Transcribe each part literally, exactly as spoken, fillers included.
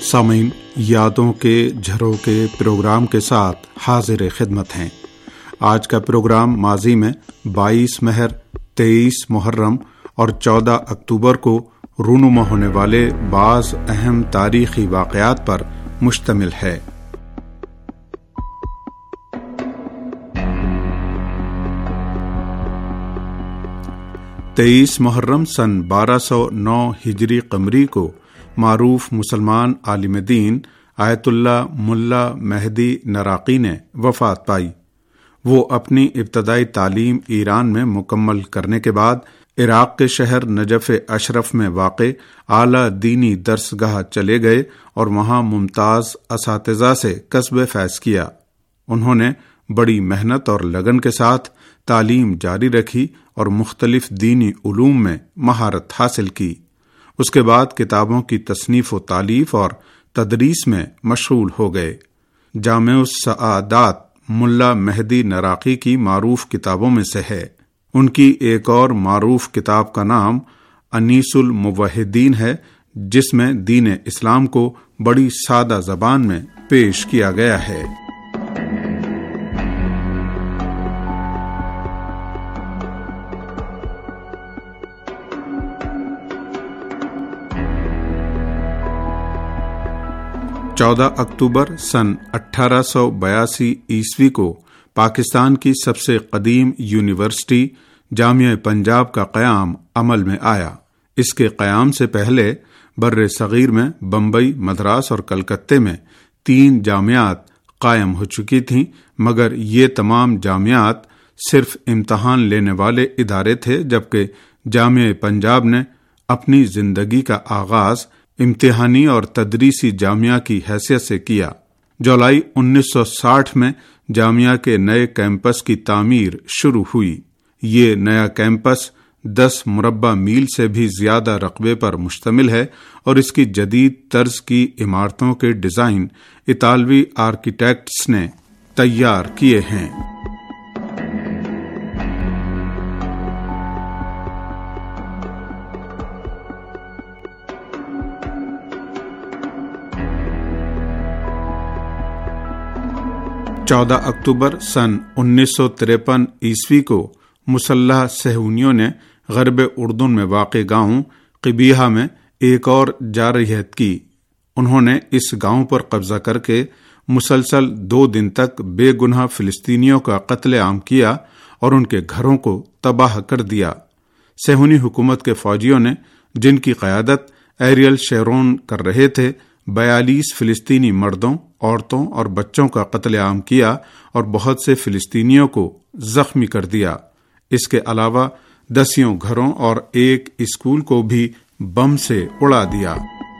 سامعین، یادوں کے جھروکے پروگرام کے ساتھ حاضر خدمت ہیں۔ آج کا پروگرام ماضی میں بائیس مہر، تیئیس محرم اور چودہ اکتوبر کو رونما ہونے والے بعض اہم تاریخی واقعات پر مشتمل ہے۔ تیئیس محرم سن بارہ سو نو ہجری قمری کو معروف مسلمان عالم دین آیت اللہ ملا مہدی نراقی نے وفات پائی۔ وہ اپنی ابتدائی تعلیم ایران میں مکمل کرنے کے بعد عراق کے شہر نجف اشرف میں واقع اعلیٰ دینی درسگاہ چلے گئے اور وہاں ممتاز اساتذہ سے کسب فیض کیا۔ انہوں نے بڑی محنت اور لگن کے ساتھ تعلیم جاری رکھی اور مختلف دینی علوم میں مہارت حاصل کی۔ اس کے بعد کتابوں کی تصنیف و تالیف اور تدریس میں مشغول ہو گئے۔ جامع السعادات ملا مہدی نراقی کی معروف کتابوں میں سے ہے۔ ان کی ایک اور معروف کتاب کا نام انیس الموحدین ہے، جس میں دین اسلام کو بڑی سادہ زبان میں پیش کیا گیا ہے۔ چودہ اکتوبر سن اٹھارہ سو بیاسی عیسوی کو پاکستان کی سب سے قدیم یونیورسٹی جامعہ پنجاب کا قیام عمل میں آیا۔ اس کے قیام سے پہلے بر صغیر میں بمبئی، مدراس اور کلکتے میں تین جامعات قائم ہو چکی تھیں، مگر یہ تمام جامعات صرف امتحان لینے والے ادارے تھے، جبکہ جامعہ پنجاب نے اپنی زندگی کا آغاز امتحانی اور تدریسی جامعہ کی حیثیت سے کیا۔ جولائی انیس سو ساٹھ میں جامعہ کے نئے کیمپس کی تعمیر شروع ہوئی۔ یہ نیا کیمپس دس مربع میل سے بھی زیادہ رقبے پر مشتمل ہے اور اس کی جدید طرز کی عمارتوں کے ڈیزائن اطالوی آرکیٹیکٹس نے تیار کیے ہیں۔ چودہ اکتوبر سن انیس سو تریپن عیسوی کو مسلح صہیونیوں نے غرب اردن میں واقع گاؤں قبیحہ میں ایک اور جارحیت کی۔ انہوں نے اس گاؤں پر قبضہ کر کے مسلسل دو دن تک بے گناہ فلسطینیوں کا قتل عام کیا اور ان کے گھروں کو تباہ کر دیا۔ صہیونی حکومت کے فوجیوں نے، جن کی قیادت ایریل شیرون کر رہے تھے، بیالیس فلسطینی مردوں، عورتوں اور بچوں کا قتل عام کیا اور بہت سے فلسطینیوں کو زخمی کر دیا۔ اس کے علاوہ دسیوں گھروں اور ایک اسکول کو بھی بم سے اڑا دیا۔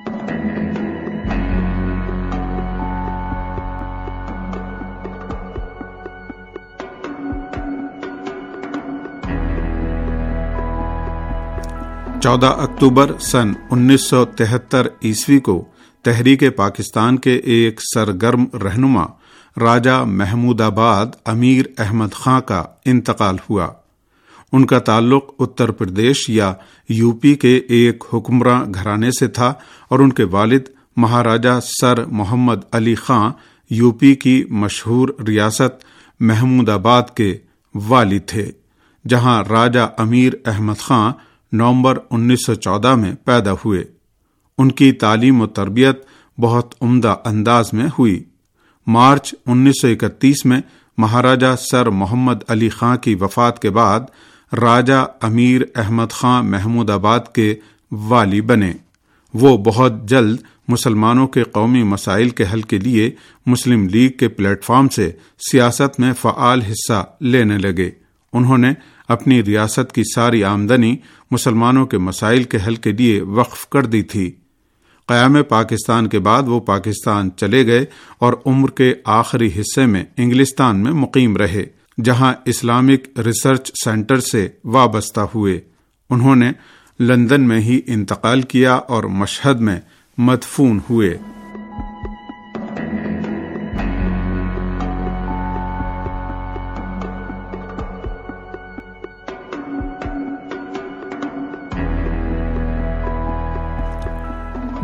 چودہ اکتوبر سن انیس سو تہتر عیسوی کو تحریک پاکستان کے ایک سرگرم رہنما راجہ محمود آباد امیر احمد خاں کا انتقال ہوا۔ ان کا تعلق اتر پردیش یا یو پی کے ایک حکمراں گھرانے سے تھا اور ان کے والد مہاراجہ سر محمد علی خاں یو پی کی مشہور ریاست محمود آباد کے والی تھے، جہاں راجہ امیر احمد خاں نومبر انیس سو چودہ میں پیدا ہوئے۔ ان کی تعلیم و تربیت بہت عمدہ انداز میں ہوئی۔ مارچ انیس سو اکتیس میں مہاراجہ سر محمد علی خاں کی وفات کے بعد راجہ امیر احمد خاں محمود آباد کے والی بنے۔ وہ بہت جلد مسلمانوں کے قومی مسائل کے حل کے لیے مسلم لیگ کے پلیٹ فارم سے سیاست میں فعال حصہ لینے لگے۔ انہوں نے اپنی ریاست کی ساری آمدنی مسلمانوں کے مسائل کے حل کے لیے وقف کر دی تھی۔ قیام پاکستان کے بعد وہ پاکستان چلے گئے اور عمر کے آخری حصے میں انگلستان میں مقیم رہے، جہاں اسلامک ریسرچ سینٹر سے وابستہ ہوئے۔ انہوں نے لندن میں ہی انتقال کیا اور مشہد میں مدفون ہوئے۔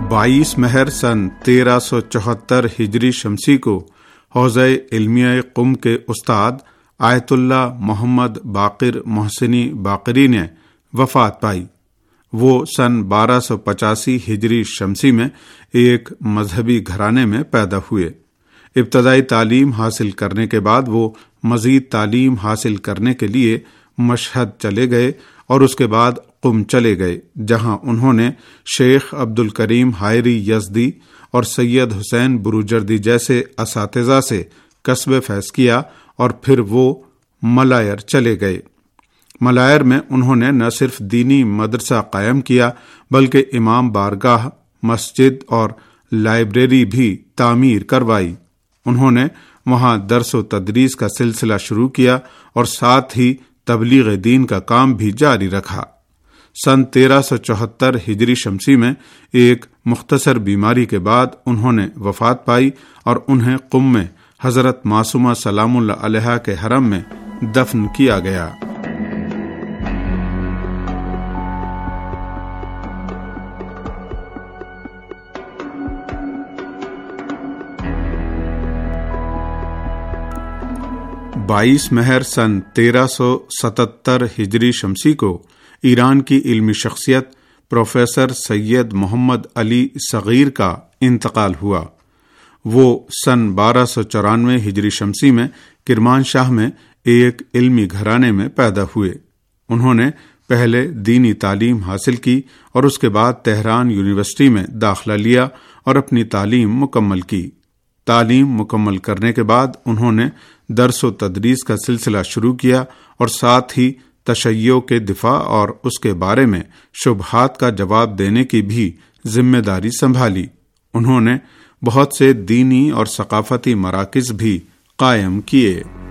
بائیس مہر سن تیرہ سو چوہتر ہجری شمسی کو حوزہ علمیہ قم کے استاد آیت اللہ محمد باقر محسنی باقری نے وفات پائی۔ وہ سن بارہ سو پچاسی ہجری شمسی میں ایک مذہبی گھرانے میں پیدا ہوئے۔ ابتدائی تعلیم حاصل کرنے کے بعد وہ مزید تعلیم حاصل کرنے کے لیے مشہد چلے گئے اور اس کے بعد قم چلے گئے، جہاں انہوں نے شیخ عبد الکریم حائری یزدی اور سید حسین بروجردی جیسے اساتذہ سے کسب فیض کیا، اور پھر وہ ملائر چلے گئے۔ ملائر میں انہوں نے نہ صرف دینی مدرسہ قائم کیا بلکہ امام بارگاہ، مسجد اور لائبریری بھی تعمیر کروائی۔ انہوں نے وہاں درس و تدریس کا سلسلہ شروع کیا اور ساتھ ہی تبلیغ دین کا کام بھی جاری رکھا۔ سن تیرہ سو چوہتر ہجری شمسی میں ایک مختصر بیماری کے بعد انہوں نے وفات پائی اور انہیں قم میں حضرت معصومہ سلام اللہ علیہا کے حرم میں دفن کیا گیا۔ بائیس مہر سن تیرہ سو ستتر ہجری شمسی کو ایران کی علمی شخصیت پروفیسر سید محمد علی صغیر کا انتقال ہوا۔ وہ سن بارہ سو چورانوے ہجری شمسی میں کرمانشاہ میں ایک علمی گھرانے میں پیدا ہوئے۔ انہوں نے پہلے دینی تعلیم حاصل کی اور اس کے بعد تہران یونیورسٹی میں داخلہ لیا اور اپنی تعلیم مکمل کی۔ تعلیم مکمل کرنے کے بعد انہوں نے درس و تدریس کا سلسلہ شروع کیا اور ساتھ ہی تشیع کے دفاع اور اس کے بارے میں شبہات کا جواب دینے کی بھی ذمہ داری سنبھالی۔ انہوں نے بہت سے دینی اور ثقافتی مراکز بھی قائم کیے۔